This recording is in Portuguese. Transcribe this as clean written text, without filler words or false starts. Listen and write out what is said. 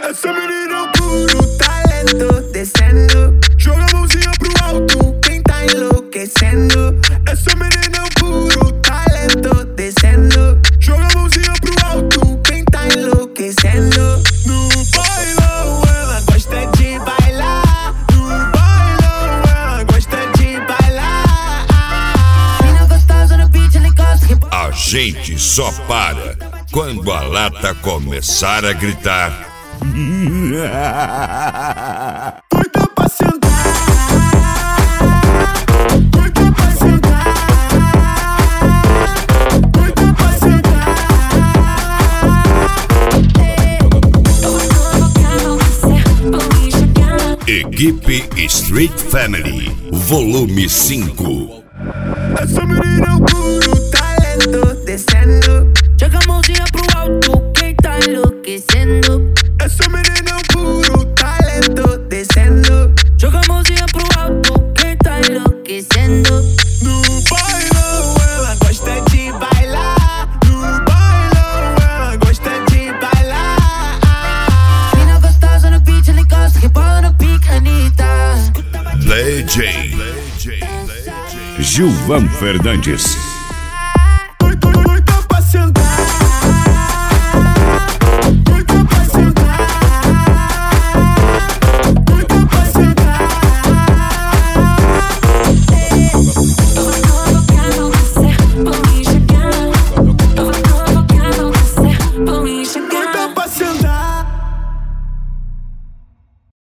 Essa menina é o puro talento, descendo. Joga a mãozinha pro alto, quem tá enlouquecendo. Essa menina é o puro talento, descendo. Joga a mãozinha pro alto, quem tá enlouquecendo. No bailão ela gosta de bailar. No bailão ela gosta de bailar. Menina gostosa no beat, ela encosta. A gente só para quando a lata começar a gritar. Doida pra sentar. Doida pra sentar. Doida pra sentar. Equipe Street Family, volume 5. Essa menina é o puro talento, descendo. Joga a mãozinha pro alto, quem tá enlouquecendo. Essa menina é o puro talento, descendo. Joga a mãozinha pro alto, quem tá enlouquecendo. No bailão ela gosta de bailar. No bailão ela gosta de bailar. Menina gostosa no beat, ela encosta. Rebola no pique, Anitta. DJ Gilvan Fernandes.